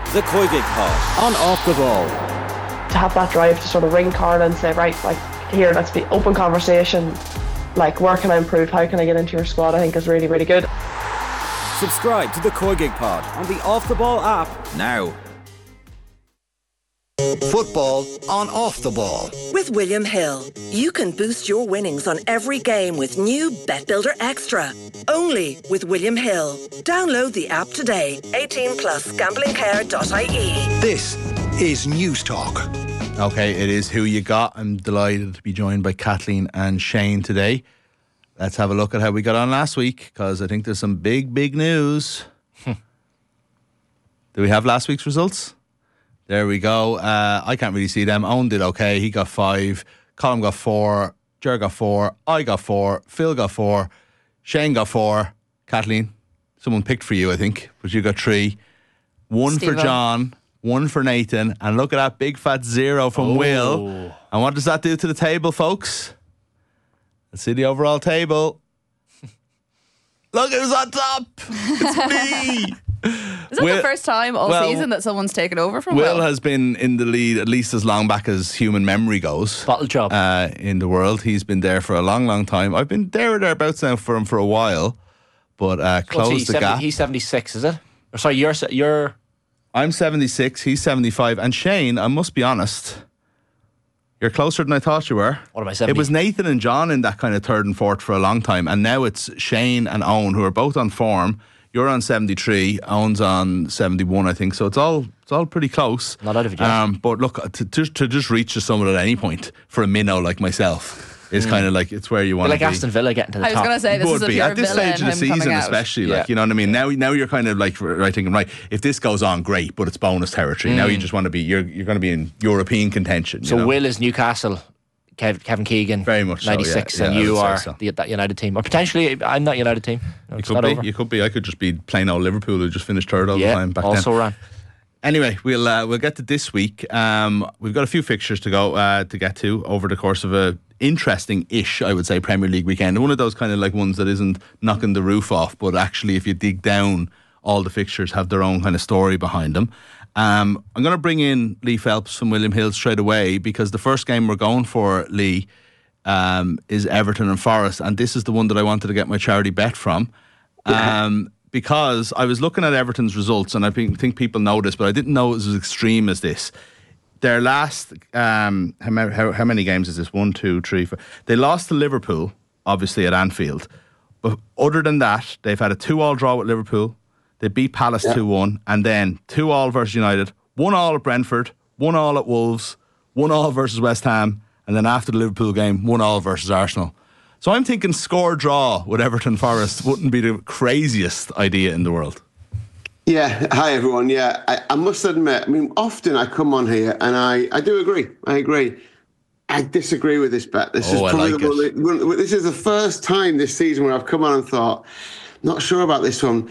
The Koigig Pod on Off the Ball. To have that drive to sort of ring Carla and say, right, like, here, let's be open conversation. Like, where can I improve? How can I get into your squad? I think is really, really good. Subscribe to the Koigig Pod on the Off the Ball app now. Football on Off the Ball. With William Hill, you can boost your winnings on every game with new Bet Builder Extra. Only with William Hill. Download the app today. 18 plus gamblingcare.ie. This is News Talk. Okay, it is Who You Got. I'm delighted to be joined by Kathleen and Shane today. Let's have a look at how we got on last week, because I think there's some big news. Do we have last week's results? There we go. I can't really see them. Owen did okay. He got 5. Colm got 4. Ger got 4. I got 4. Phil got 4. Shane got 4. Kathleen, someone picked for you, I think, but you got 3. 1 Stephen. for John. 1 for Nathan. And look at that big fat 0 from Will. And what does that do to the table, folks? Let's see the overall table. Look, who's on top. It's me. Is that the first time all season that someone's taken over from Will? Will has been in the lead at least as long back as human memory goes. Bottle job. In the world. He's been there for a long time. I've been there or thereabouts now for him for a while. But closed the gap. He's 76, is it? Or sorry, you're... I'm 76, he's 75. And Shane, I must be honest, you're closer than I thought you were. What am I, 70? It was Nathan and John in that kind of third and fourth for a long time. And now it's Shane and Owen, who are both on form. You're on 73, Owen's on 71, I think. So it's all pretty close. Not out of it. But look, to just reach the summit at any point for a minnow like myself is kind of like, it's where you want to like be. Aston Villa getting to the top. I was going to say, this is a pure at this villain, stage of the him coming season, out. especially, like, you know what I mean. Now you're kind of like thinking, right, if this goes on, great, but it's bonus territory. Now you just want to be, you're going to be in European contention. So Will is Newcastle, Kevin Keegan, very much 96, so, yeah. and Yeah, you are so. that United team, or potentially I'm not United team. No, You could be. I could just be plain old Liverpool who just finished third all the time back also then. ran. Anyway, we'll get to this week. We've got a few fixtures to go to get to over the course of a interesting-ish, I would say, Premier League weekend. One of those kind of like ones that isn't knocking the roof off, but actually, if you dig down, all the fixtures have their own kind of story behind them. I'm going to bring in Lee Phelps from William Hill straight away, because the first game we're going for, Lee, is Everton and Forest, and this is the one that I wanted to get my charity bet from. Because I was looking at Everton's results, and I think people know this, but I didn't know it was as extreme as this. Their last, how many games is this? 1, 2, 3, 4. They lost to Liverpool, obviously at Anfield. But other than that, they've had a 2-2 draw with Liverpool. They beat Palace 2-1, and then 2-2 versus United, 1-1 at Brentford, 1-1 at Wolves, 1-1 versus West Ham, and then after the Liverpool game, 1-1 versus Arsenal. So I'm thinking score draw with Everton Forest wouldn't be the craziest idea in the world. Yeah, hi everyone. Yeah, I must admit, I mean, often I come on here and I do agree. I agree. I disagree with this bet. This is probably this is the first time this season where I've come on and thought, not sure about this one.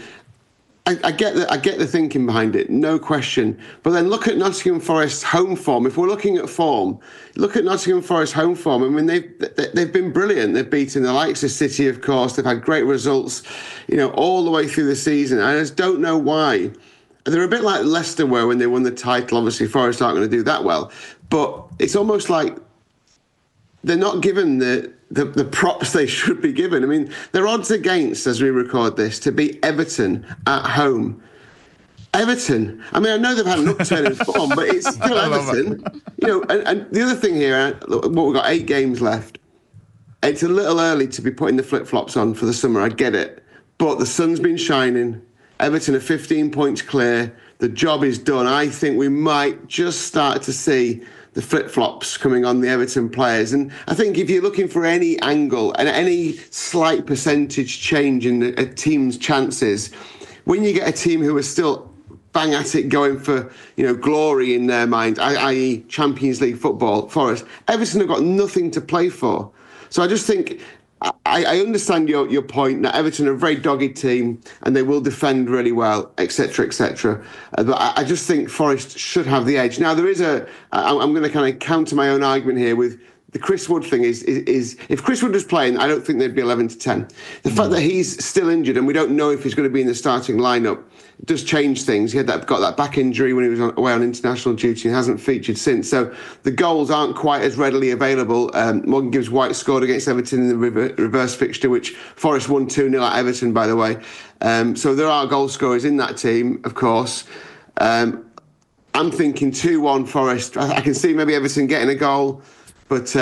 I get the thinking behind it, no question. But then look at Nottingham Forest's home form. If we're looking at form, look at Nottingham Forest's home form. I mean, they've been brilliant. They've beaten the likes of City, of course. They've had great results, all the way through the season. I just don't know why. They're a bit like Leicester were when they won the title. Obviously, Forest aren't going to do that well. But it's almost like they're not given the props they should be given. I mean, their odds against, as we record this, to beat Everton at home. Everton. I mean, I know they've had an upturn in form, but it's still Everton. And the other thing here, we've got 8 games left. It's a little early to be putting the flip-flops on for the summer. I get it. But the sun's been shining. Everton are 15 points clear. The job is done. I think we might just start to see the flip-flops coming on the Everton players. And I think if you're looking for any angle and any slight percentage change in a team's chances, when you get a team who are still bang at it going for, glory in their minds, i.e. Champions League football, Forest, Everton have got nothing to play for. So I just think, I understand your point that Everton are a very dogged team and they will defend really well, etc., etc. But I just think Forest should have the edge. Now, there is I'm going to kind of counter my own argument here with the Chris Wood thing is if Chris Wood was playing, I don't think they'd be 11-10. The fact that he's still injured and we don't know if he's going to be in the starting lineup does change things. He got that back injury when he was away on international duty and hasn't featured since. So the goals aren't quite as readily available. Morgan Gibbs-White scored against Everton in the reverse fixture, which Forest won 2-0 at Everton, by the way. So there are goal scorers in that team, of course. I'm thinking 2-1 Forest. I can see maybe Everton getting a goal. But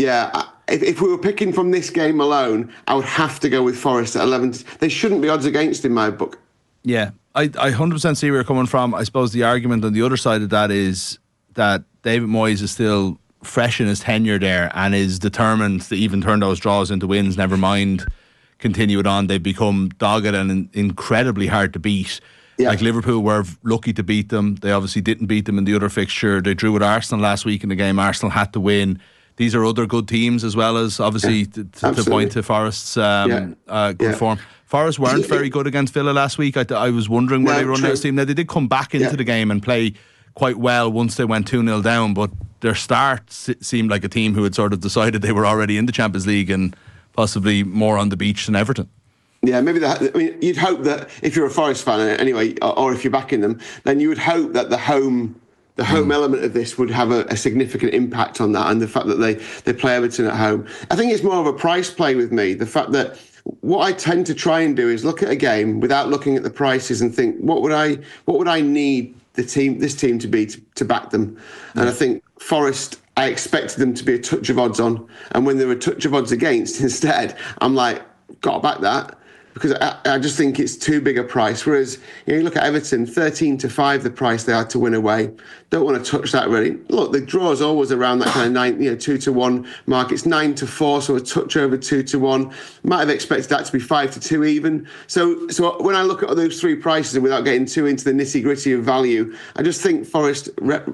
if we were picking from this game alone, I would have to go with Forest at 11. They shouldn't be odds against in my book. Yeah, I 100% see where you're coming from. I suppose the argument on the other side of that is that David Moyes is still fresh in his tenure there and is determined to even turn those draws into wins, never mind continue it on. They've become dogged and incredibly hard to beat. Yeah. Like Liverpool were lucky to beat them. They obviously didn't beat them in the other fixture. They drew with Arsenal last week in the game Arsenal had to win. These are other good teams as well as obviously to point to Forest's good form. Forest weren't very good against Villa last week. I was wondering where they run this team. Now they did come back into the game and play quite well once they went 2-0 down, but their start seemed like a team who had sort of decided they were already in the Champions League and possibly more on the beach than Everton. Yeah, maybe you'd hope that if you're a Forest fan anyway, or if you're backing them, then you would hope that the home element of this would have a significant impact on that, and the fact that they play Everton at home. I think it's more of a price play with me. The fact that what I tend to try and do is look at a game without looking at the prices and think, what would I need this team to be to back them? And I think Forest, I expected them to be a touch of odds on, and when they're a touch of odds against instead, I'm like, got to back that. Because I just think it's too big a price. Whereas you look at Everton, 13-5 the price they are to win away. Don't want to touch that really. Look, the draw is always around that kind of 2-1 mark. It's 9-4, so a touch over 2-1. Might have expected that to be 5-2 even. So when I look at those three prices and without getting too into the nitty gritty of value, I just think Forest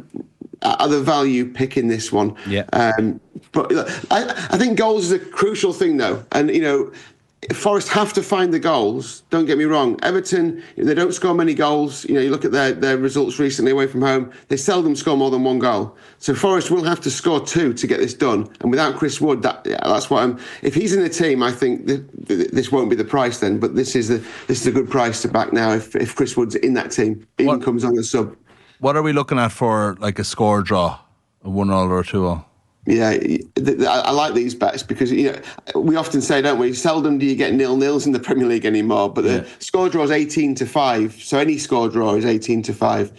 are the value pick in this one. Yeah. But I think goals is a crucial thing though, and Forest have to find the goals. Don't get me wrong. Everton, they don't score many goals. You look at their results recently away from home. They seldom score more than one goal. So Forest will have to score two to get this done. And without Chris Wood, that's what if he's in the team, I think this won't be the price then. But this is a good price to back now if Chris Wood's in that team, even comes on the sub. What are we looking at for like a score draw, a 1-1 or a 2-1? Yeah, I like these bets because we often say, don't we? Seldom do you get 0-0s in the Premier League anymore. But the score draw is 18-5, so any score draw is 18-5,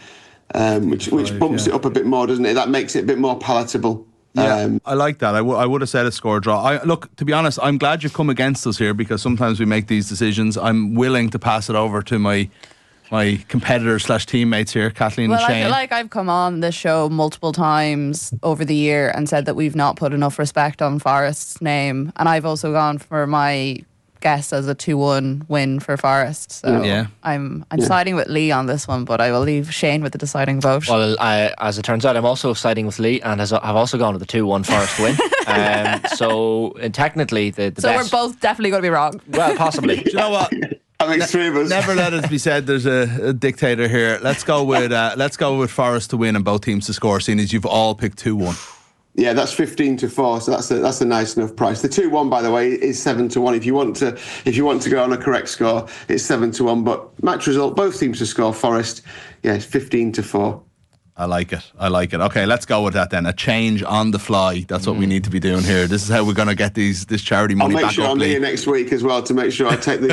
which bumps it up a bit more, doesn't it? That makes it a bit more palatable. Yeah, I like that. I would have said a score draw. Look, to be honest, I'm glad you've come against us here because sometimes we make these decisions. I'm willing to pass it over to my competitors / teammates here, Kathleen and Shane. I feel like I've come on this show multiple times over the year and said that we've not put enough respect on Forest's name, and I've also gone for my guess as a 2-1 win for Forest. So I'm siding with Lee on this one, but I will leave Shane with the deciding vote. Well, as it turns out, I'm also siding with Lee, and I've also gone with the 2-1 Forest win. So technically, the so we're both definitely going to be wrong. Well, possibly. Do you know what? Never let it be said there's a dictator here. Let's go with Forest to win and both teams to score, seeing as you've all picked 2-1. Yeah, that's 15-4, so that's a nice enough price. The 2-1, by the way, is 7-1. If you want to go on a correct score, it's 7-1. But match result, both teams to score. Forest, it's 15-4. I like it. Okay, let's go with that then. A change on the fly. That's what we need to be doing here. This is how we're going to get this charity money back up. I'll make sure I'm here next week as well to make sure I take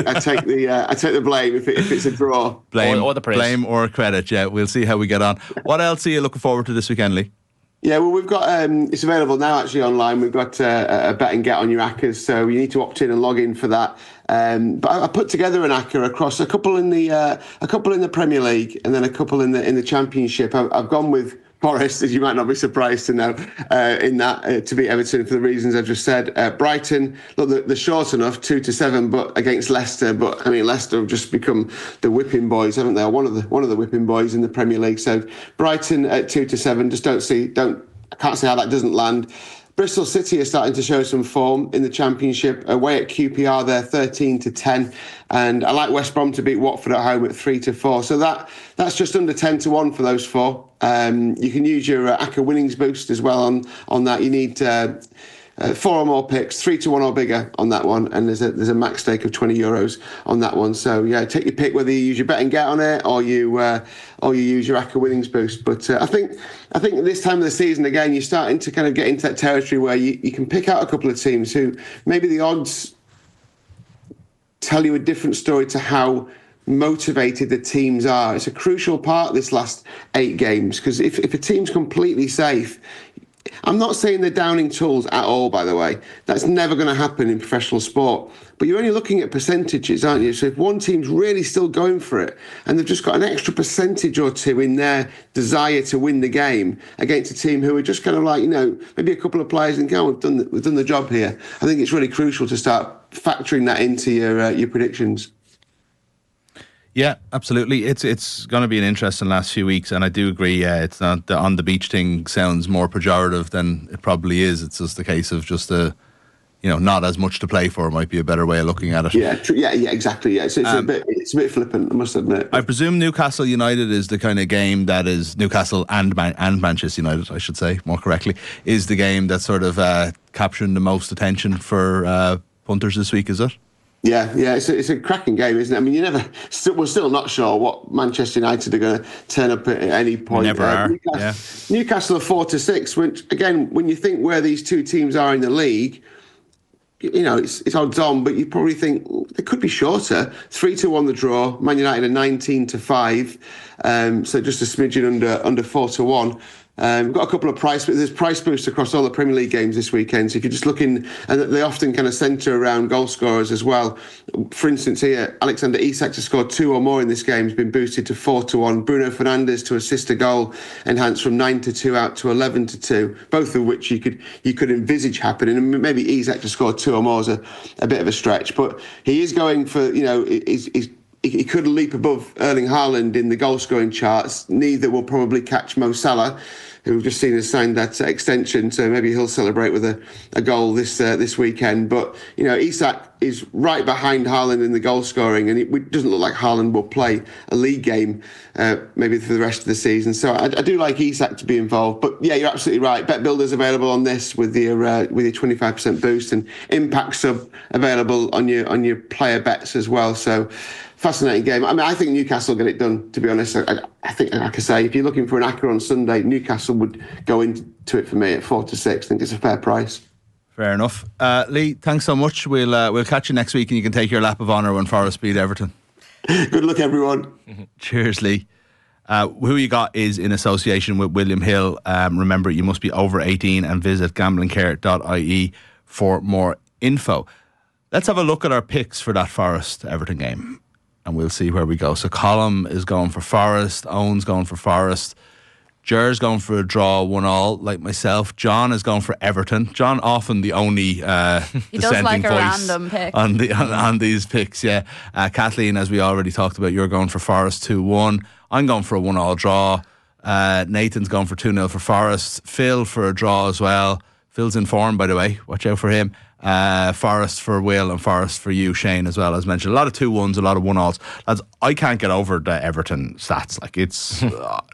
the blame if it's a draw. Blame or the praise. Blame or credit. Yeah, we'll see how we get on. What else are you looking forward to this weekend, Lee? Yeah, well, we've got it's available now actually online. We've got a bet and get on your ACCAs, so you need to opt in and log in for that. But I put together an ACCA across a couple in the Premier League and then a couple in the Championship. I've gone with Forest, as you might not be surprised to know, to beat Everton for the reasons I've just said. Brighton, look, they're short enough, 2-7, but against Leicester. But I mean, Leicester have just become the whipping boys, haven't they? One of the whipping boys in the Premier League. So Brighton at 2-7. Just I can't see how that doesn't land. Bristol City are starting to show some form in the Championship. Away at QPR, they're 13-10. And I like West Brom to beat Watford at home at 3-4. So that's just under 10-1 for those four. You can use your ACCA winnings boost as well on that. You need 4 or more picks, 3-1 or bigger on that one, and there's a max stake of €20 on that one. So yeah, take your pick whether you use your bet and get on it or you use your ACCA winnings boost. But I think at this time of the season, again, you're starting to kind of get into that territory where you can pick out a couple of teams who maybe the odds tell you a different story to how motivated the teams are. It's a crucial part of this last 8 games, because if a team's completely safe, I'm not saying they're downing tools at all, by the way. That's never going to happen in professional sport. But you're only looking at percentages, aren't you? So if one team's really still going for it and they've just got an extra percentage or two in their desire to win the game against a team who are just kind of like, maybe a couple of players and go, we've done the job here. I think it's really crucial to start factoring that into your predictions. Yeah, absolutely. It's going to be an interesting last few weeks, and I do agree. It's not the on the beach thing sounds more pejorative than it probably is. It's just the case of just not as much to play for might be a better way of looking at it. Yeah, exactly. Yeah, it's a bit flippant, I must admit. I presume Newcastle United is the kind of game that is Newcastle and Manchester United, I should say more correctly, is the game that's sort of capturing the most attention for punters this week. Is it? Yeah, it's a cracking game, isn't it? I mean, we're still not sure what Manchester United are going to turn up at any point. Never are. Newcastle are 4-6, which, again, when you think where these two teams are in the league, it's odds on, but you probably think they could be shorter. 3-1 the draw. Man United are 19-5, so just a smidgen under 4-1. We've got a couple of there's price boosts across all the Premier League games this weekend. So if you're just looking, and they often kind of centre around goal scorers as well. For instance, here, Alexander Isak to score 2 or more in this game has been boosted to 4-1. Bruno Fernandes to assist a goal enhanced from 9-2 out to 11-2. Both of which you could envisage happening. And maybe Isak to score 2 or more is a bit of a stretch, but he is going for he could leap above Erling Haaland in the goal-scoring charts. Neither will probably catch Mo Salah, who we've just seen has signed that extension, so maybe he'll celebrate with a goal this weekend. But, Isak is right behind Haaland in the goal-scoring, and it doesn't look like Haaland will play a league game maybe for the rest of the season. So I do like Isak to be involved. But, yeah, you're absolutely right. Bet Builder's available on this with your 25% boost, and Impact Sub available on your player bets as well. So fascinating game. I mean, I think Newcastle get it done, to be honest. I think, like I say, if you're looking for an ACCA on Sunday, Newcastle would go into it for me at 4-6. I think it's a fair price. Fair enough. Lee, thanks so much. We'll catch you next week and you can take your lap of honour when Forest beat Everton. Good luck, everyone. Cheers, Lee. Who you got is in association with William Hill. Remember, you must be over 18 and visit gamblingcare.ie for more info. Let's have a look at our picks for that Forest Everton game, and we'll see where we go. So Colm is going for Forest, Owen's going for Forest, Jer's going for a draw, 1-1, like myself. John is going for Everton. John often the only dissenting voice on these picks. Yeah, Kathleen, as we already talked about, you're going for Forest 2-1. I'm going for a 1-1 draw. Nathan's going for 2-0 for Forest. Phil for a draw as well. Phil's in form, by the way. Watch out for him. Forest for Will and Forest for you, Shane, as well as mentioned. A lot of 2-1s, a lot of 1-1s. Lads, I can't get over the Everton stats. Like, it's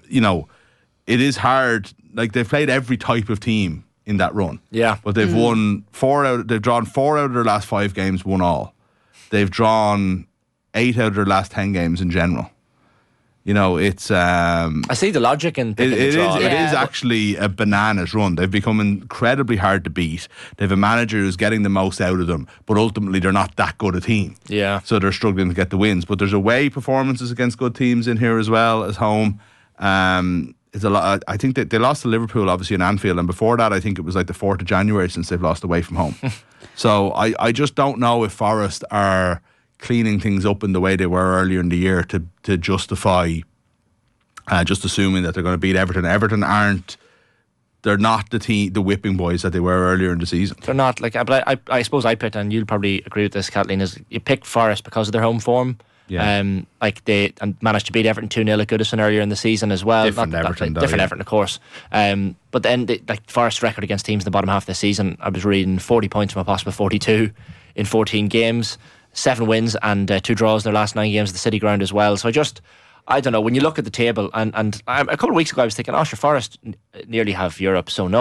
it is hard. Like, they've played every type of team in that run. Yeah. But they've won they've drawn 4 out of their last 5 games, 1 all. They've drawn 8 out of their last 10 games in general. It's I see the logic in picking the draw. It is actually a bananas run. They've become incredibly hard to beat. They have a manager who's getting the most out of them, but ultimately they're not that good a team. Yeah. So they're struggling to get the wins. But there's away performances against good teams in here as well as home. It's a lot. I think that they lost to Liverpool obviously in Anfield, and before that I think it was like the 4th of January since they've lost away from home. So I just don't know if Forest are cleaning things up in the way they were earlier in the year to justify just assuming that they're going to beat Everton. Everton they're not the whipping boys that they were earlier in the season. They're not. But I suppose I picked, and you'll probably agree with this, Kathleen, is you pick Forest because of their home form. Yeah. They managed to beat Everton 2-0 at Goodison earlier in the season as well. Different Everton, of course. But then Forest's record against teams in the bottom half of the season, I was reading 40 points from a possible 42 in 14 games, 7 wins and 2 draws in their last 9 games at the City Ground as well. So I don't know, when you look at the table, and a couple of weeks ago I was thinking, sure, Forest nearly have Europe sewn up.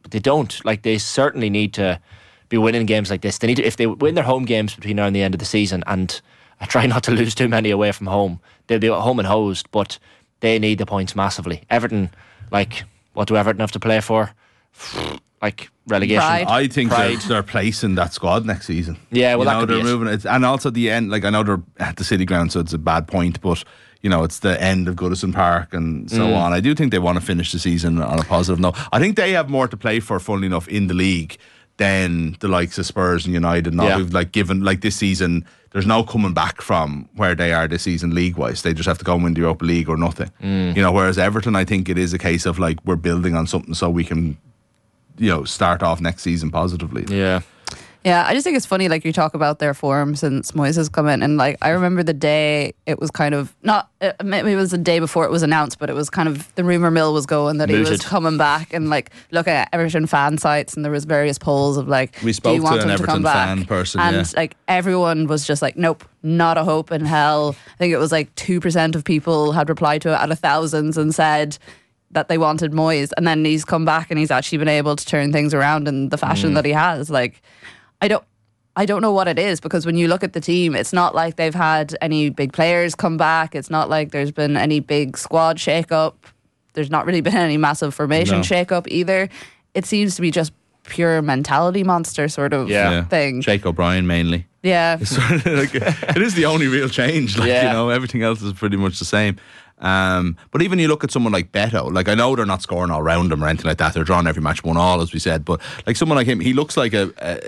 but they don't. Like, they certainly need to be winning games like this. They need to, if they win their home games between now and the end of the season, and I try not to lose too many away from home, they'll be at home and hosed, but they need the points massively. Everton, like, what do Everton have to play for? Like, relegation. Pride. I think they're placing that squad next season. Yeah, well, they're moving it. And also the end, like, I know they're at the City Ground, so it's a bad point, but it's the end of Goodison Park and so on. I do think they want to finish the season on a positive note. I think they have more to play for, funnily enough, in the league than the likes of Spurs and United who've given this season. There's no coming back from where they are this season league wise. They just have to go and win the Europa League or nothing. Whereas Everton, I think it is a case of like, we're building on something so we can start off next season positively. Yeah, I just think it's funny, like, you talk about their form since Moyes has come in, and like, I remember the day it was kind of maybe it was the day before it was announced, but it was kind of the rumour mill was going that he was coming back, and like, looking at Everton fan sites, and there was various polls of like, we spoke do you want to an him Everton to come back? fan person, and like, everyone was just like, nope, not a hope in hell. I think it was like 2% of people had replied to it out of thousands and said that they wanted Moyes, and then he's come back and he's actually been able to turn things around in the fashion that he has. Like, I don't know what it is, because when you look at the team, it's not like they've had any big players come back. It's not like there's been any big squad shake-up. There's not really been any massive formation shake-up either. It seems to be just pure mentality monster sort of thing. Jake O'Brien mainly. Yeah. It's sort of like, it is the only real change. Like, everything else is pretty much the same. But even you look at someone like Beto, like, I know they're not scoring all round him or anything like that. They're drawing every match 1-1, as we said. But like, someone like him, he looks like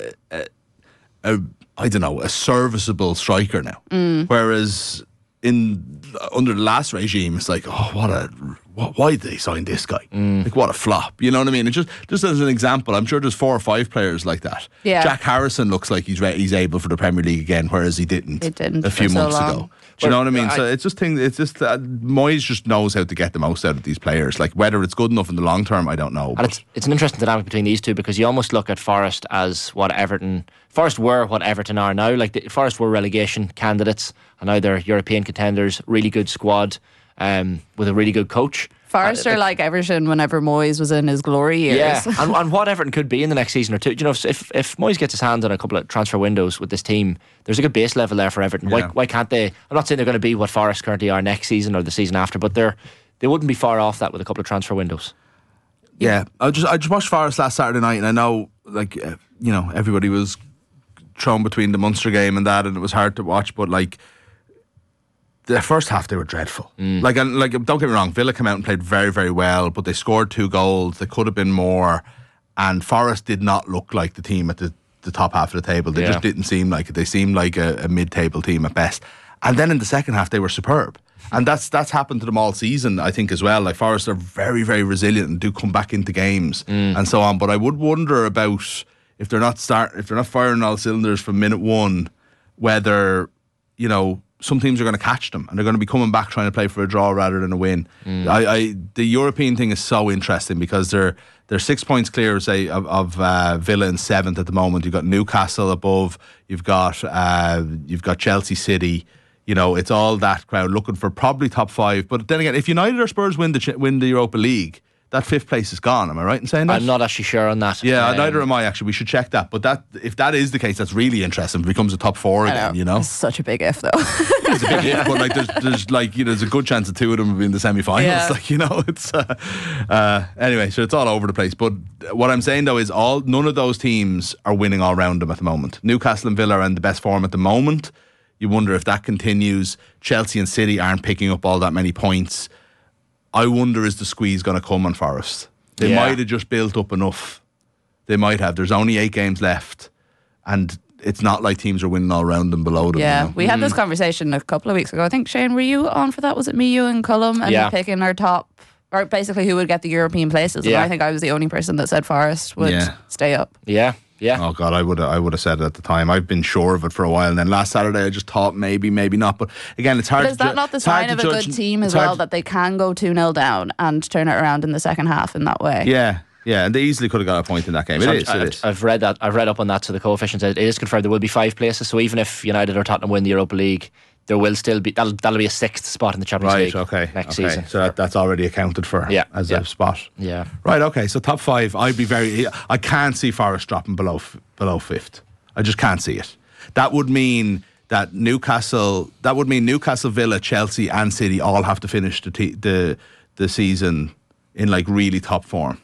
a serviceable striker now. Whereas under the last regime, it's like, why did they sign this guy? Like, what a flop. You know what I mean? And just as an example, I'm sure there's 4 or 5 players like that. Yeah. Jack Harrison looks like he's able for the Premier League again, whereas he didn't a few months ago. Do you know what I mean? So it's just Moyes just knows how to get the most out of these players. Like, whether it's good enough in the long term, I don't know. And it's an interesting dynamic between these two, because you almost look at Forest as Forest were what Everton are now. Like, Forest were relegation candidates, and now they're European contenders. Really good squad, with a really good coach. Forest are like Everton whenever Moyes was in his glory years. Yeah, and what Everton could be in the next season or two. You know, if Moyes gets his hands on a couple of transfer windows with this team, there's a good base level there for Everton. Yeah. Why can't they? I'm not saying they're going to be what Forest currently are next season or the season after, but they wouldn't be far off that with a couple of transfer windows. Yeah, I just watched Forest last Saturday night, and I know, like, everybody was thrown between the Munster game and that, and it was hard to watch, but like, the first half they were dreadful. Like, don't get me wrong, Villa came out and played very, very well, but they scored 2 goals. They could have been more, and Forest did not look like the team at the top half of the table. They just didn't seem like it. They seemed like a mid-table team at best. And then in the second half they were superb, and that's happened to them all season, I think, as well. Like, Forest are very, very resilient and do come back into games and so on. But I would wonder about, if they're not firing all cylinders from minute 1, whether some teams are going to catch them and they're going to be coming back trying to play for a draw rather than a win. The European thing is so interesting, because they're 6 points clear, say, of Villa in 7th at the moment. You've got Newcastle above. You've got Chelsea, City. It's all that crowd looking for probably top 5. But then again, if United or Spurs win the Europa League, that 5th place is gone. Am I right in saying that? I'm not actually sure on that. Yeah, neither am I, actually. We should check that. But if that is the case, that's really interesting. It becomes a top 4 again, It's such a big if, though. It's a big if, but like, there's a good chance that 2 of them will be in the semi-finals. Yeah. Like, it's anyway, so it's all over the place. But what I'm saying, though, is none of those teams are winning all round them at the moment. Newcastle and Villa are in the best form at the moment. You wonder if that continues. Chelsea and City aren't picking up all that many points. I wonder, is the squeeze going to come on Forest? They might have just built up enough. They might have. There's only 8 games left, and it's not like teams are winning all round them below them. Yeah, we had this conversation a couple of weeks ago. I think, Shane, were you on for that? Was it me, you and Cullum, and picking our top, or basically who would get the European places? And I think I was the only person that said Forest would stay up. Yeah. Oh God, I would have said it at the time. I've been sure of it for a while, and then last Saturday I just thought maybe not. But again, it's hard. But is that not the sign of a good team as well, that they can go 2-0 down and turn it around in the second half in that way? Yeah, and they easily could have got a point in that game. It is. I've read that. I've read up on that. So the coefficient, it is confirmed there will be 5 places. So even if United or Tottenham win the Europa League, there will still be that'll be a 6th spot in the Champions League next season. So that's already accounted for as a spot. Yeah. Right. Okay. So top 5. I can't see Forest dropping below 5th. I just can't see it. That would mean that Newcastle, Villa, Chelsea, and City all have to finish the season in like really top form.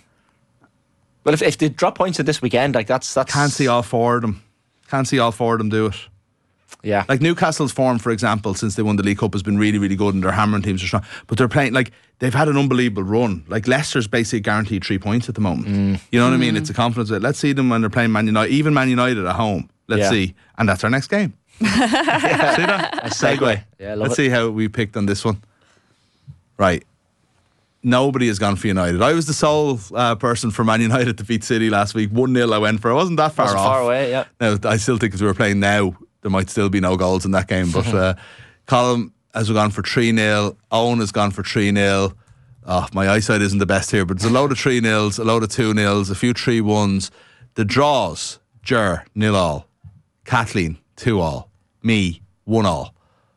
Well, if they drop points at this weekend, like that's can't see all 4 of them. Can't see all 4 of them do it. Yeah. Like Newcastle's form, for example, since they won the League Cup has been really, really good, and their hammering teams are strong. But they're playing, like, they've had an unbelievable run. Like, Leicester's basically guaranteed 3 points at the moment. You know what I mean? It's a confidence. Let's see them when they're playing Man United, even Man United at home. Let's see. And that's our next game. See that? A segue. Yeah, Let's see how we picked on this one. Right. Nobody has gone for United. I was the sole person for Man United to beat City last week. 1-0 I went for. I wasn't that far off. Far away, yeah. Now, I still think as we were playing now, there might still be no goals in that game. But Colin has gone for 3-0. Owen has gone for 3-0. Oh, my eyesight isn't the best here, but there's a load of 3-0s, a load of 2-0s, a few 3-1s. The draws, Ger, 0-all. Kathleen, 2-all. Me, 1-all.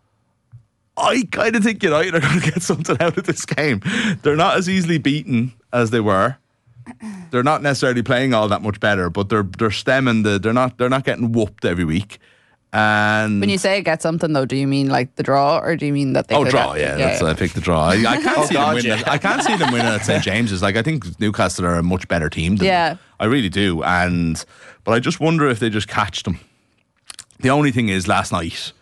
I kind of think United are going to get something out of this game. They're not as easily beaten as they were. They're not necessarily playing all that much better, but they're stemming they're not getting whooped every week. And when you say get something though, do you mean like the draw, or do you mean that they could draw? I picked the draw. I can't see them winning. I can't see them winning at St James's. Like, I think Newcastle are a much better team than them. I really do. But I just wonder if they just catch them. The only thing is, last night,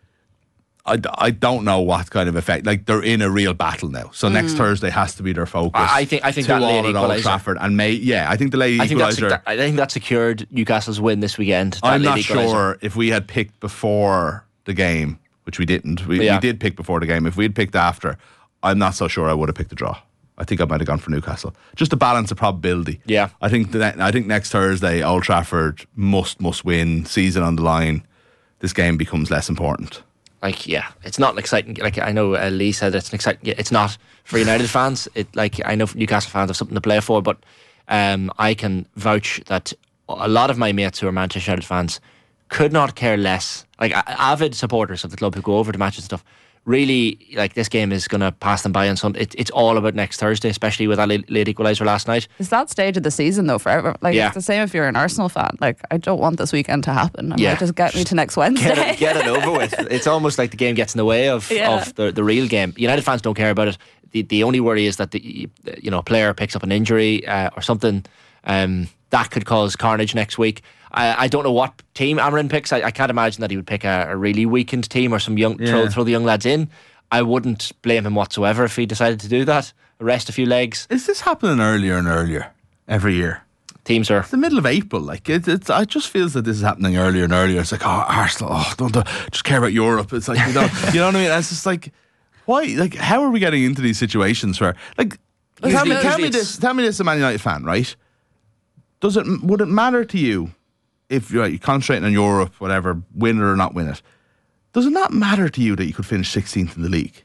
I don't know what kind of effect. Like, they're in a real battle now. So next Thursday has to be their focus. I think that late equaliser. Old Trafford, and I think the late equaliser. I think that secured Newcastle's win this weekend. I'm not sure if we had picked before the game, which we didn't. We did pick before the game. If we had picked after, I'm not so sure I would have picked the draw. I think I might have gone for Newcastle, just to balance the probability. Yeah, I think next Thursday, Old Trafford must win. Season on the line. This game becomes less important. Like, yeah, it's not an exciting. Like, I know Lee said it's an exciting. It's not for United fans. I know Newcastle fans have something to play for, but I can vouch that a lot of my mates who are Manchester United fans could not care less. Like, avid supporters of the club who go over to matches and stuff. Really, like, this game is going to pass them by on Sunday. It's all about next Thursday, especially with that late equaliser last night. It's that stage of the season, though, forever. Like, it's the same if you're an Arsenal fan. Like, I don't want this weekend to happen. Might just get me to next Wednesday. Get it over with. It's almost like the game gets in the way of the real game. United fans don't care about it. The only worry is that the player picks up an injury or something that could cause carnage next week. I don't know what team Amarin picks. I can't imagine that he would pick a really weakened team or some young throw the young lads in. I wouldn't blame him whatsoever if he decided to do that. Rest a few legs. Is this happening earlier and earlier every year? Teams are. It's the middle of April. Like, it just feels that this is happening earlier and earlier. It's like, Arsenal, don't just care about Europe. It's like, you know what I mean? It's just like, why? Like, how are we getting into these situations where, like, tell me this, a Man United fan, right? Would it matter to you if you're concentrating on Europe, whatever, win it or not win it? Does it not matter to you that you could finish 16th in the league?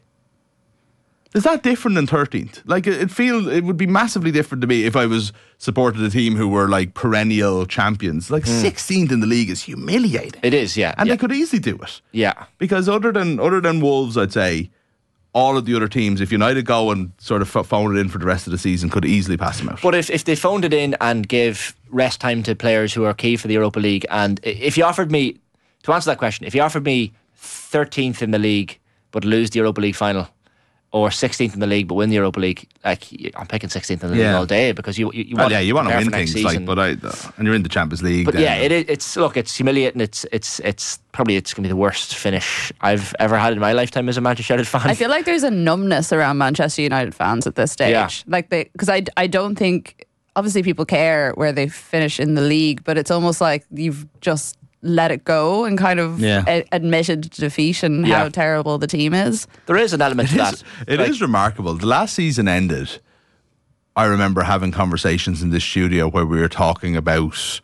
Is that different than 13th? Like, it would be massively different to me if I was supported a team who were like perennial champions. Like 16th in the league is humiliating. It is, yeah. And they could easily do it. Yeah. Because other than Wolves, I'd say all of the other teams, if United go and sort of phone it in for the rest of the season, could easily pass them out. But if they phoned it in and gave rest time to players who are key for the Europa League, and if you offered me, to answer that question, if you offered me 13th in the league but lose the Europa League final, or 16th in the league but win the Europa League, like, I'm picking 16th in the league all day, because you want to win things, like, and you're in the Champions League. But it's humiliating. It's probably going to be the worst finish I've ever had in my lifetime as a Manchester United fan. I feel like there's a numbness around Manchester United fans at this stage. Yeah. Like, because I don't think, obviously people care where they finish in the league, but it's almost like you've just let it go and kind of admitted defeat and how terrible the team is. There is an element to that. It is remarkable. The last season ended, I remember having conversations in this studio where we were talking about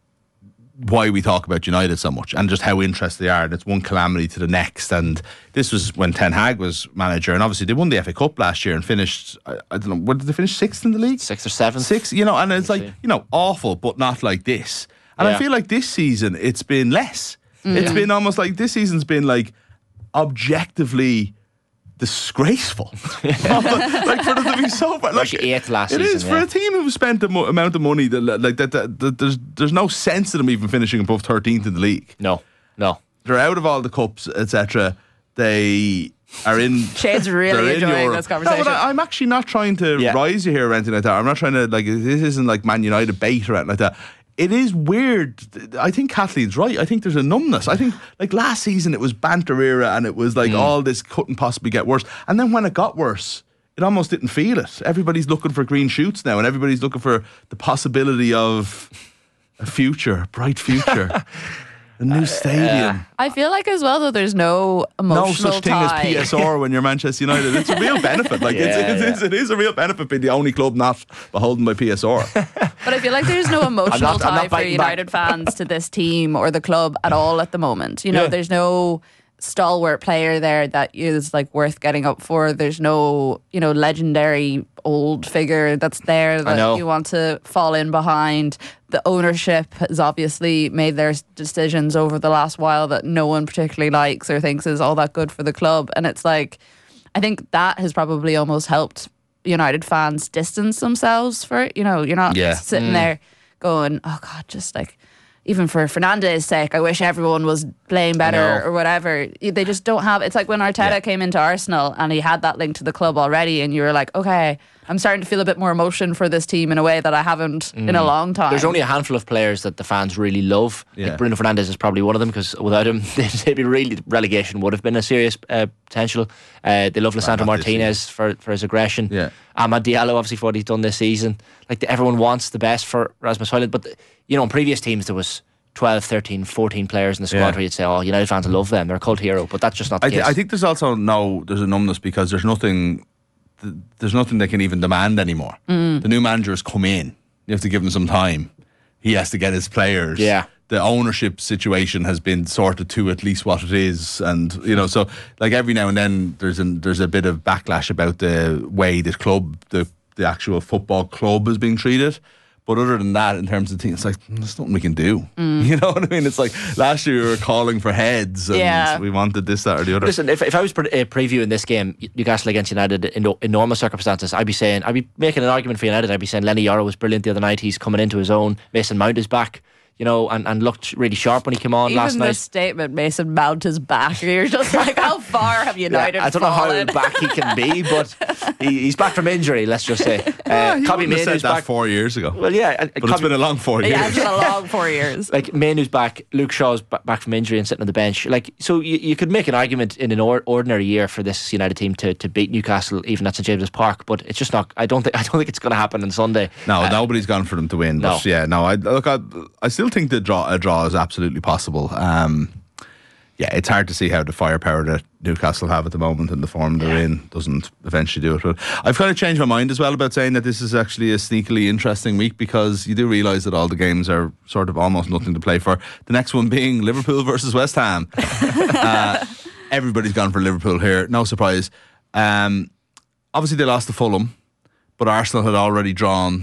why we talk about United so much and just how interested they are, and it's one calamity to the next. And this was when Ten Hag was manager, and obviously they won the FA Cup last year and finished, I don't know, what did they finish, 6th in the league? 6th or 7th. 6, and it's like, awful, but not like this. And I feel like this season it's been less. It's been almost like this season's been like objectively disgraceful. Like for them to be so bad. Like, eighth last season. It is for a team who spent the amount of money that there's no sense of them even finishing above 13th in the league. No. They're out of all the cups, etc. They are in. Shade's really enjoying this conversation. No, but I'm actually not trying to rise you here or anything like that. I'm not trying to this isn't like Man United bait or anything like that. It is weird. I think Kathleen's right. I think there's a numbness. I think like last season it was banter era and it was like all this couldn't possibly get worse. And then when it got worse, it almost didn't feel it. Everybody's looking for green shoots now and everybody's looking for the possibility of a bright future. A new stadium. I feel like as well, though, there's no emotional no such thing tie. as PSR when you're Manchester United. It's a real benefit. Like it is a real benefit being the only club not beholden by PSR. But I feel like there's no emotional tie for United fans to this team or the club at all at the moment. You know, there's no stalwart player there that is like worth getting up for. There's no, legendary old figure that's there that you want to fall in behind. The ownership has obviously made their decisions over the last while that no one particularly likes or thinks is all that good for the club. And it's like, I think that has probably almost helped United fans distance themselves for it. You're not sitting there going, oh God, just like, even for Fernandes' sake, I wish everyone was playing better or whatever. They just don't have. It's like when Arteta came into Arsenal and he had that link to the club already, and you were like, okay, I'm starting to feel a bit more emotion for this team in a way that I haven't in a long time. There's only a handful of players that the fans really love. Like Bruno Fernandes is probably one of them, because without him, relegation would have been a serious potential. They love Lisandro Martinez for his aggression. Yeah. Amad Diallo, obviously, for what he's done this season. Like everyone wants the best for Rasmus Højlund, but in previous teams there was 12, 13, 14 players in the squad where you'd say, oh, United fans love them, they're a cult hero, but that's just not the case. I think there's also there's a numbness because there's nothing they can even demand anymore. The new manager has come in, you have to give him some time, he has to get his players. The ownership situation has been sorted to at least what it is, and so like every now and then there's a bit of backlash about the way the club, the actual football club is being treated. But other than that, in terms of things, it's like, there's nothing we can do. You know what I mean? It's like last year we were calling for heads and we wanted this, that or the other. Listen, if I was previewing this game, Newcastle against United in normal circumstances, I'd be making an argument for United. I'd be saying Lenny Yoro was brilliant the other night. He's coming into his own. Mason Mount is back. And looked really sharp when he came on last night. Even the statement, Mason Mount is back. You're just like, how far have United I don't know how back he can be, but he's back from injury, let's just say. Kobbie Mainoo's back 4 years ago. Well, but it's been a long 4 years. Yeah, it's been a long 4 years. Like, Mainoo's back, Luke Shaw's back from injury and sitting on the bench. Like, so you could make an argument in an ordinary year for this United team to beat Newcastle, even at St James's Park, but it's just not. I don't think it's going to happen on Sunday. No, nobody's gone for them to win. But I still think a draw is absolutely possible. It's hard to see how the firepower that Newcastle have at the moment and the form they're in doesn't eventually do it. But I've kind of changed my mind as well about saying that this is actually a sneakily interesting week, because you do realise that all the games are sort of almost nothing to play for. The next one being Liverpool versus West Ham. Everybody's gone for Liverpool here, no surprise. Obviously they lost to Fulham, but Arsenal had already drawn.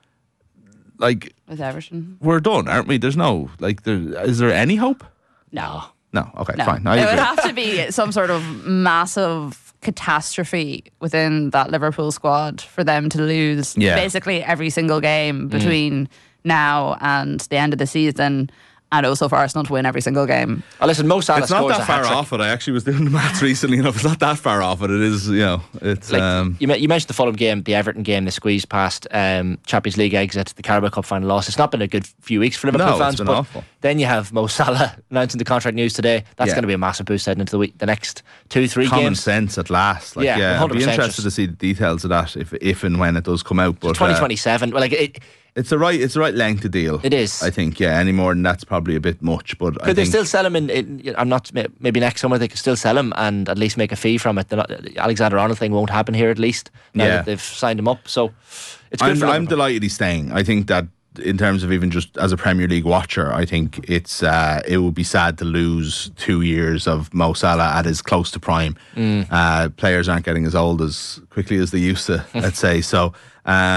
With Everton, we're done, aren't we? There's no is there any hope? No. Okay, no. fine. It would have to be some sort of massive catastrophe within that Liverpool squad for them to lose basically every single game between now and the end of the season. And also for Arsenal to win every single game. Oh, listen, Mo Salah it's not scores that far off it. I actually was doing the maths recently enough. It's not that far off it. It is, it's you mentioned the Fulham game, the Everton game, the squeeze past Champions League exit, the Carabao Cup final loss. It's not been a good few weeks for Liverpool fans. It's been but awful. Then you have Mo Salah announcing the contract news today. That's going to be a massive boost heading into the next 2-3 games. Common sense at last. I'd be interested to see the details of that if and when it does come out. But 2027. It's the right length of deal. It is. I think, any more than that's probably a bit much. But could they still sell him maybe next summer they could still sell him and at least make a fee from it. The Alexander-Arnold thing won't happen here, at least now that they've signed him up. So it's good for Liverpool. I'm delighted he's staying. I think that in terms of even just as a Premier League watcher, I think it would be sad to lose 2 years of Mo Salah at his close to prime. Players aren't getting as old as quickly as they used to, let's say. So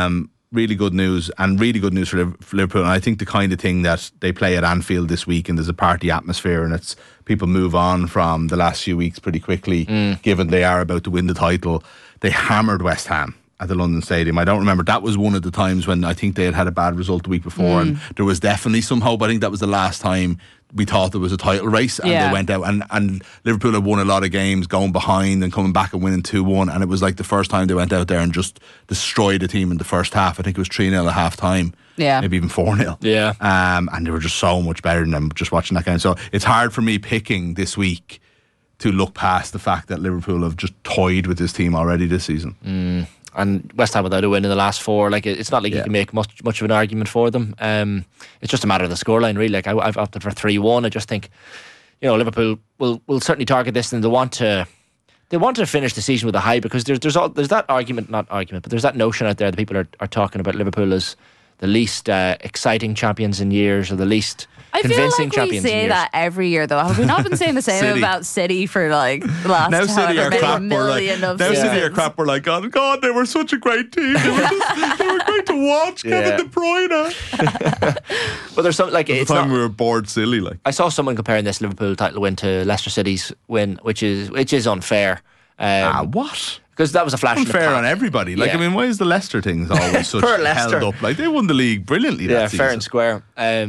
really good news, and really good news for Liverpool. And I think the kind of thing that they play at Anfield this week, and there's a party atmosphere, and it's people move on from the last few weeks pretty quickly, given they are about to win the title. They hammered West Ham at the London Stadium. I don't remember. That was one of the times when I think they had a bad result the week before, and there was definitely some hope. I think that was the last time we thought there was a title race, and they went out, and Liverpool had won a lot of games going behind and coming back and winning 2-1, and it was like the first time they went out there and just destroyed a team in the first half. I think it was 3-0 at half time, maybe even 4-0. And they were just so much better than them just watching that game. So it's hard for me picking this week to look past the fact that Liverpool have just toyed with this team already this season. And West Ham without a win in the last 4, like it's not like you can make much of an argument for them. It's just a matter of the scoreline, really. Like I've opted for 3-1. I just think, Liverpool will certainly target this, and they want to finish the season with a high, because there's that but there's that notion out there that people are talking about Liverpool as the least exciting champions in years, or the least convincing champions in years. I feel like we say that every year, though. Have we not been saying the same about City for like the last now City are crap, million of seasons? City are crap. We're like, oh God, they were such a great team. They were great to watch. Kevin De Bruyne. But there's something like at the time we were bored silly. Like, I saw someone comparing this Liverpool title win to Leicester City's win, which is unfair. What? Because that was a flash unfair on everybody. Like, I mean, why is the Leicester things always such held up? Like, they won the league brilliantly that season. Fair and square.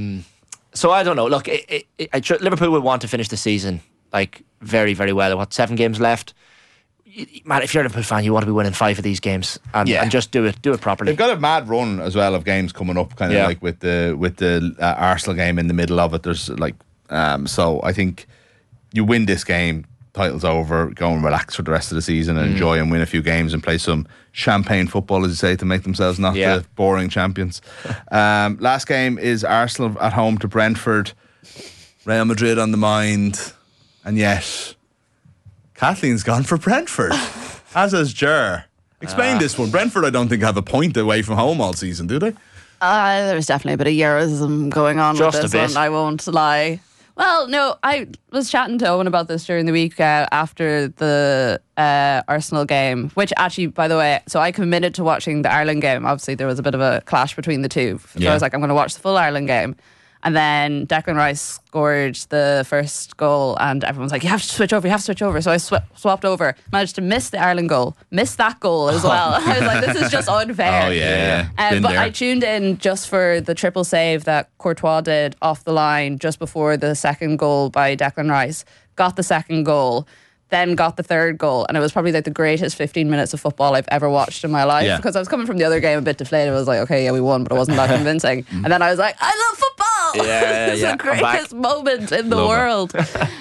So I don't know. Look, Liverpool will want to finish the season like very, very well. 7 games left? Man, if you're a Liverpool fan, you want to be winning 5 of these games and just do it properly. They've got a mad run as well of games coming up, kind of like with the Arsenal game in the middle of it. There's like, so I think you win this game, title's over, go and relax for the rest of the season and enjoy and win a few games and play some champagne football, as you say, to make themselves not the boring champions. Last game is Arsenal at home to Brentford. Real Madrid on the mind, and yet Kathleen's gone for Brentford, as has Ger. Explain this one. Brentford, I don't think, have a point away from home all season, do they? There's definitely a bit of Euroism going on just with this one, I won't lie. Well, no, I was chatting to Owen about this during the week after the Arsenal game, which actually, by the way, so I committed to watching the Ireland game. Obviously, there was a bit of a clash between the two. So I was like, I'm going to watch the full Ireland game. And then Declan Rice scored the first goal, and everyone's like, you have to switch over. So I swapped over, managed to miss the Ireland goal, missed that goal as well. I was like, this is just unfair. But I tuned in just for the triple save that Courtois did off the line just before the second goal by Declan Rice. Got the second goal, then got the third goal, and it was probably like the greatest 15 minutes of football I've ever watched in my life, because I was coming from the other game a bit deflated. I was like, okay, we won, but it wasn't that convincing. And then I was like, I love football. It's the greatest moment in the world.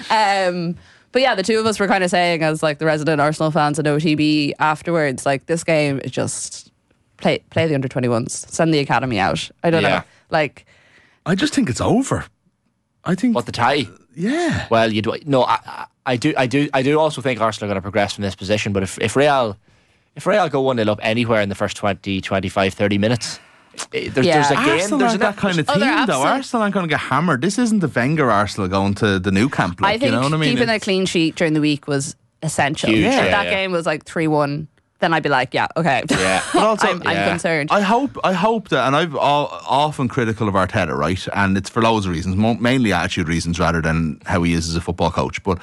But yeah, the two of us were kind of saying, as like the resident Arsenal fans at OTB afterwards, like, this game is just play the under-21s, send the academy out. I don't know. Like, I just think it's over. I think the tie. Yeah. Well, you do. No, I do also think Arsenal are going to progress from this position. But if Real go 1-0 up anywhere in the first 20, 25, 30 minutes, there's a game. Arsenal there's that kind of team, though. Arsenal aren't going to get hammered. This isn't the Wenger Arsenal going to the new camp. Like, I think you know what I mean? Keeping a clean sheet during the week was essential. Huge, if that game was like 3-1, then I'd be like, okay. Yeah. But also, I'm concerned. I hope that, and I've often critical of Arteta, right? And it's for loads of reasons, mainly attitude reasons rather than how he is as a football coach. But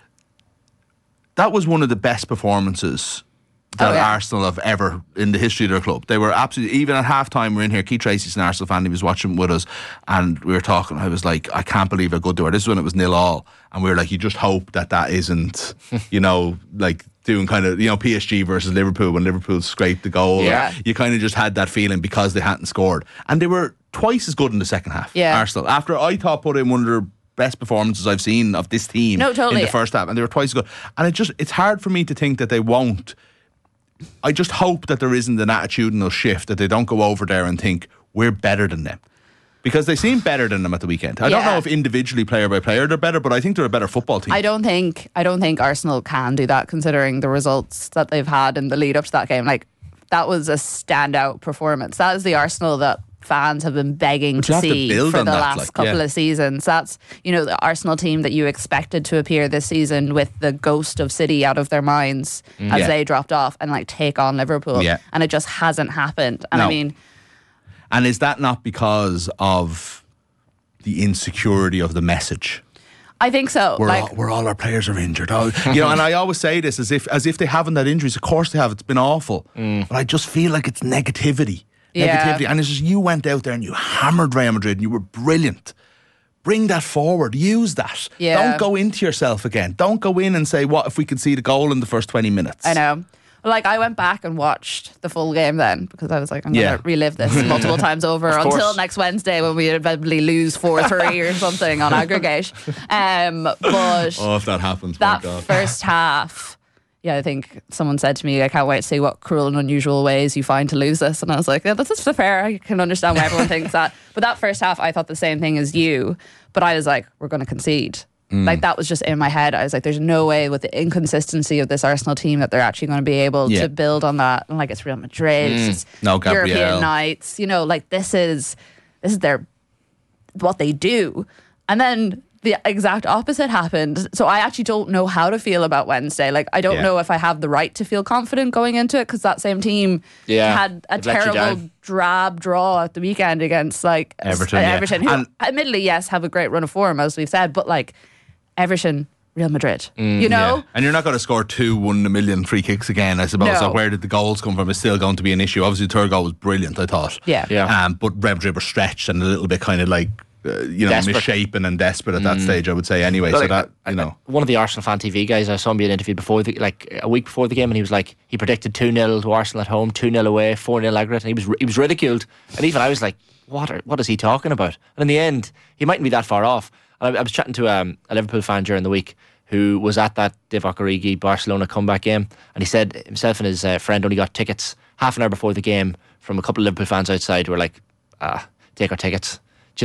that was one of the best performances that Arsenal have ever in the history of their club. They were absolutely, even at half-time, we're in here, Keith Tracy's an Arsenal fan, he was watching with us, and we were talking, I was like, I can't believe how good they were. This is when it was 0-0, and we were like, you just hope that isn't, like doing kind of, PSG versus Liverpool when Liverpool scraped the goal. Yeah. You kind of just had that feeling because they hadn't scored. And they were twice as good in the second half, Arsenal. After I thought put in one of their best performances I've seen of this team in the first half, and they were twice as good. And it's hard for me to think that they won't. I just hope that there isn't an attitudinal shift, that they don't go over there and think we're better than them, because they seem better than them at the weekend. I don't know if individually, player by player, they're better, but I think they're a better football team. I don't think Arsenal can do that, considering the results that they've had in the lead up to that game. Like, that was a standout performance. That is the Arsenal that fans have been begging to see for the last couple of seasons. That's, the Arsenal team that you expected to appear this season with the ghost of City out of their minds as they dropped off and like take on Liverpool. And it just hasn't happened. And I mean, And is that not because of the insecurity of the message? I think so. Where all our players are injured. And I always say this as if they haven't had injuries. Of course they have. It's been awful. But I just feel like it's negativity. And it's just, you went out there and you hammered Real Madrid and you were brilliant. Bring that forward. Use that. Yeah. Don't go into yourself again. Don't go in and say, what if we could see the goal in the first 20 minutes? I know. I went back and watched the full game then because I was like, I'm going to relive this multiple times over until next Wednesday when we inevitably lose 4-3 or something on aggregate. But if that happens, that first half, I think someone said to me, I can't wait to see what cruel and unusual ways you find to lose this. And I was like, that's fair. I can understand why everyone thinks that. But that first half, I thought the same thing as you. But I was like, we're going to concede. That was just in my head. I was like, there's no way with the inconsistency of this Arsenal team that they're actually going to be able to build on that. And it's Real Madrid, it's European nights. This is their what they do. And then the exact opposite happened. So I actually don't know how to feel about Wednesday. I don't know if I have the right to feel confident going into it because that same team had a terrible drab draw at the weekend against Everton, who admittedly, yes, have a great run of form, as we've said, but Everton, Real Madrid, you know? Yeah. And you're not going to score 2 1-in-a-million free kicks again, I suppose. No. So where did the goals come from is still going to be an issue. Obviously, the third goal was brilliant, I thought. Yeah. But Real Madrid were stretched and a little bit kind of misshapen and desperate at that stage, I would say, anyway. So one of the Arsenal Fan TV guys, I saw him being interviewed before a week before the game, and he was like, he predicted 2-0 to Arsenal at home, 2-0 away, 4-0 aggregate, and he was ridiculed. And even I was like, what is he talking about? And in the end, he mightn't be that far off. And I was chatting to a Liverpool fan during the week who was at that Divock Origi Barcelona comeback game, and he said himself and his friend only got tickets half an hour before the game from a couple of Liverpool fans outside who were like, take our tickets.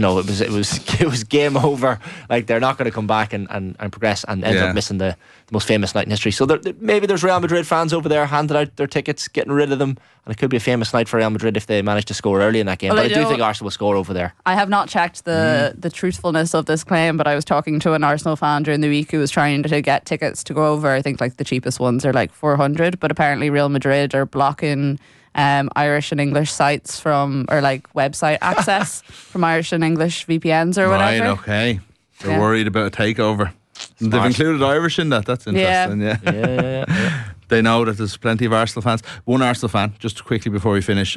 It was game over. They're not going to come back and progress, and ended up missing the most famous night in history. So maybe there's Real Madrid fans over there handing out their tickets, getting rid of them, and it could be a famous night for Real Madrid if they manage to score early in that game. But I do think Arsenal will score over there. I have not checked the truthfulness of this claim, but I was talking to an Arsenal fan during the week who was trying to get tickets to go over. I think the cheapest ones are 400, but apparently Real Madrid are blocking Irish and English sites from, or website access from Irish and English VPNs or whatever. Right, okay. They're worried about a takeover. Smart. They've included Irish in that. That's interesting. Yeah. They know that there's plenty of Arsenal fans. One Arsenal fan, just quickly before we finish,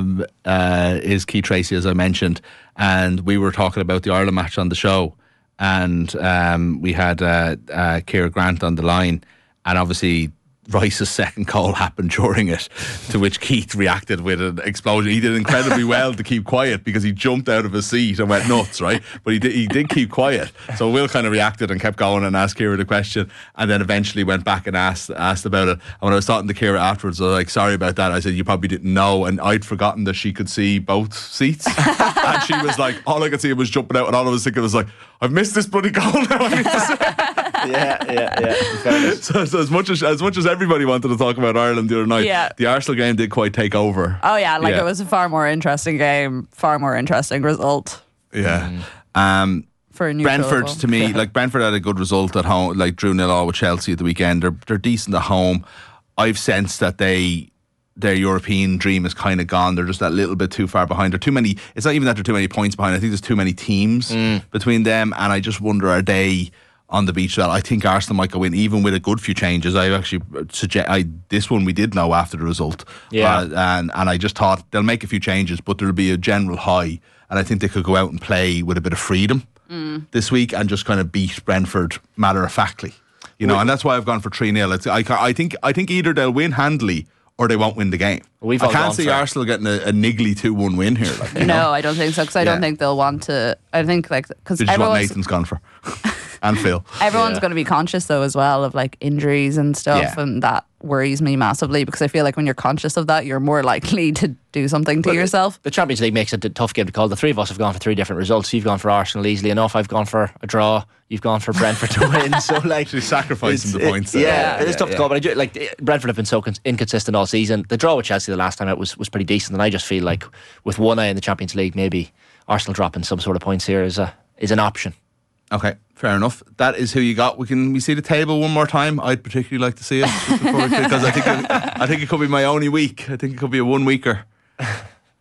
is Keith Tracy, as I mentioned. And we were talking about the Ireland match on the show. And we had Ciara Grant on the line. And obviously Rice's second goal happened during it, to which Keith reacted with an explosion. He did incredibly well to keep quiet because he jumped out of his seat and went nuts, right? But he did keep quiet. So Will kind of reacted and kept going and asked Ciara the question, and then eventually went back and asked about it. And when I was talking to Ciara afterwards, I was like, sorry about that. I said, you probably didn't know. And I'd forgotten that she could see both seats. And she was like, all I could see was jumping out, and all I was thinking was I've missed this bloody goal now. Yeah. So as much as everybody wanted to talk about Ireland the other night, the Arsenal game did quite take over. Oh yeah, it was a far more interesting game, far more interesting result. Yeah. For a Brentford, to me, Brentford had a good result at home, drew 0-0 with Chelsea at the weekend. They're decent at home. I've sensed that their European dream is kind of gone. They're just that little bit too far behind. They're too many. It's not even that they're too many points behind. I think there's too many teams between them, and I just wonder, are they on the beach? Well, I think Arsenal might go in even with a good few changes. I actually suggest this one we did know after the result, and I just thought they'll make a few changes, but there'll be a general high, and I think they could go out and play with a bit of freedom this week and just kind of beat Brentford matter of factly, and that's why I've gone for 3-0. I think either they'll win handily or they won't win the game. I can't see Arsenal getting a niggly 2-1 win here. No, I don't think so, because I don't think they'll want to. I think because which is what Nathan's gone for. And Phil. Everyone's going to be conscious though as well of injuries and stuff, and that worries me massively, because I feel like when you're conscious of that, you're more likely to do something to yourself. The Champions League makes it a tough game to call. The three of us have gone for 3 different results. You've gone for Arsenal easily enough. I've gone for a draw. You've gone for Brentford to win. So she's sacrificing the points. It's tough to call. But I do, Brentford have been so inconsistent all season. The draw with Chelsea the last time out was pretty decent, and I just feel like with one eye in the Champions League, maybe Arsenal dropping some sort of points here is an option. Okay, fair enough. That is who you got. We see the table one more time. I'd particularly like to see it because I think it could be my only week. I think it could be a 1 weeker.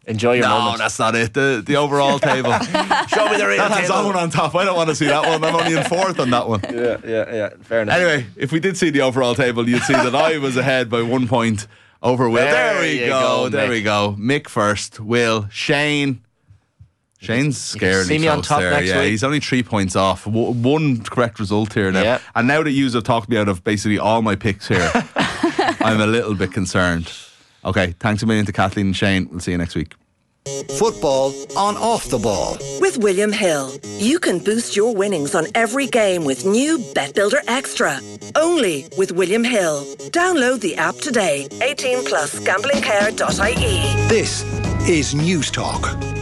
Enjoy your moment. No, that's not it. The overall table. Show me the real That has table. Owen on top. I don't want to see that one. I'm only in 4th on that one. Yeah. Fair enough. Anyway, if we did see the overall table, you'd see that I was ahead by 1 point over Will. There we go. There we go. Mick first. Will. Shane. Shane's scared. See me on top there. next week. He's only 3 points off. One correct result here now. Yeah. And now that you have talked me out of basically all my picks here, I'm a little bit concerned. Okay, thanks a million to Kathleen and Shane. We'll see you next week. Football on Off the Ball. With William Hill, you can boost your winnings on every game with new Bet Builder Extra. Only with William Hill. Download the app today. 18 plus gamblingcare.ie. This is News Talk.